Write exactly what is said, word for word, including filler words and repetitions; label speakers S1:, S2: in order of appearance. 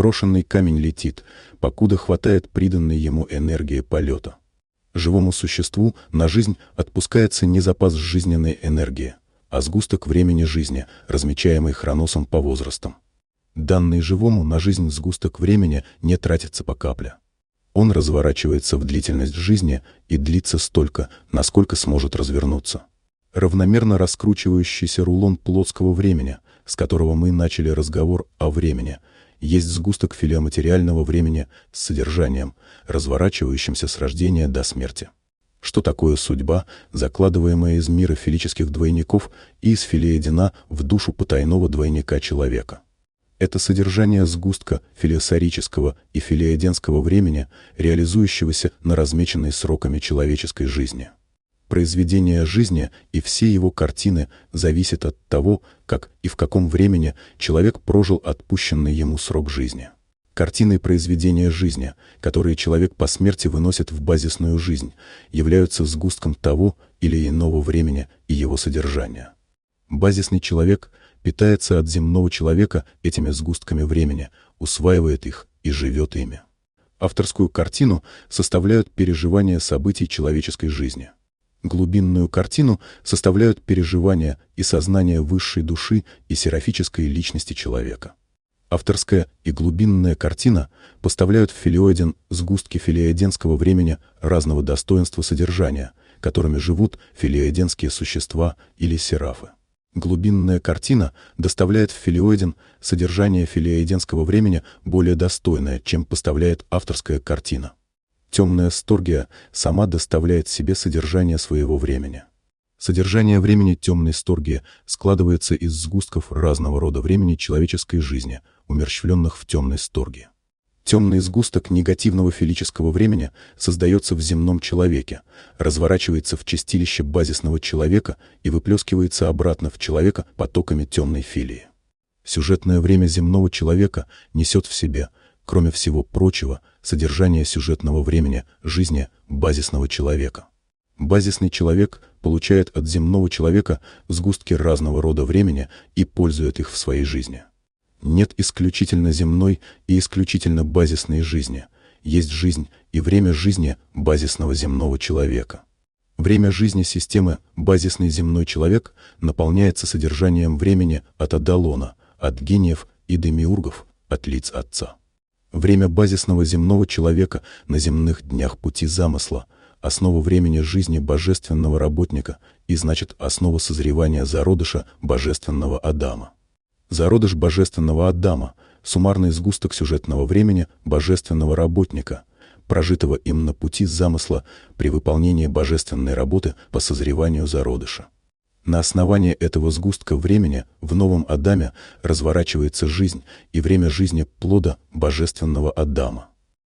S1: Брошенный камень летит, покуда хватает приданной ему энергии полета. Живому существу на жизнь отпускается не запас жизненной энергии, а сгусток времени жизни, размечаемый хроносом по возрастам. Данный живому на жизнь сгусток времени не тратится по капле. Он разворачивается в длительность жизни и длится столько, насколько сможет развернуться. Равномерно раскручивающийся рулон плотского времени, с которого мы начали разговор о времени, есть сгусток филиоматериального времени с содержанием, разворачивающимся с рождения до смерти. Что такое судьба, закладываемая из мира филических двойников и из филеедина в душу потайного двойника человека? Это содержание сгустка филиосорического и филееденского времени, реализующегося на размеченной сроками человеческой жизни. Произведение жизни и все его картины зависят от того, как и в каком времени человек прожил отпущенный ему срок жизни. Картины произведения жизни, которые человек по смерти выносит в базисную жизнь, являются сгустком того или иного времени и его содержания. Базисный человек питается от земного человека этими сгустками времени, усваивает их и живет ими. Авторскую картину составляют переживания событий человеческой жизни. Глубинную картину составляют переживания и сознание высшей души и серафической личности человека. Авторская и глубинная картина поставляют в филеоиден сгустки филеоиденского времени разного достоинства содержания, которыми живут филеоиденские существа или серафы. Глубинная картина доставляет в филеоиден содержание филеоиденского времени более достойное, чем поставляет авторская картина. Темная сторгия сама доставляет себе содержание своего времени. Содержание времени темной сторгии складывается из сгустков разного рода времени человеческой жизни, умерщвленных в темной сторгии. Темный сгусток негативного филического времени создается в земном человеке, разворачивается в чистилище базисного человека и выплескивается обратно в человека потоками темной филии. Сюжетное время земного человека несет в себе, кроме всего прочего, содержание сюжетного времени жизни базисного человека. Базисный человек получает от земного человека сгустки разного рода времени и пользует их в своей жизни. Нет исключительно земной и исключительно базисной жизни. Есть жизнь и время жизни базисного земного человека. Время жизни системы базисный земной человек наполняется содержанием времени от Адалона, от гениев и демиургов, от лиц Отца. Время базисного земного человека на земных днях пути замысла, основа времени жизни божественного работника и, значит, основа созревания зародыша божественного Адама. Зародыш божественного Адама — суммарный сгусток сюжетного времени божественного работника, прожитого им на пути замысла при выполнении божественной работы по созреванию зародыша. На основании этого сгустка времени в новом Адаме разворачивается жизнь и время жизни плода божественного Адама.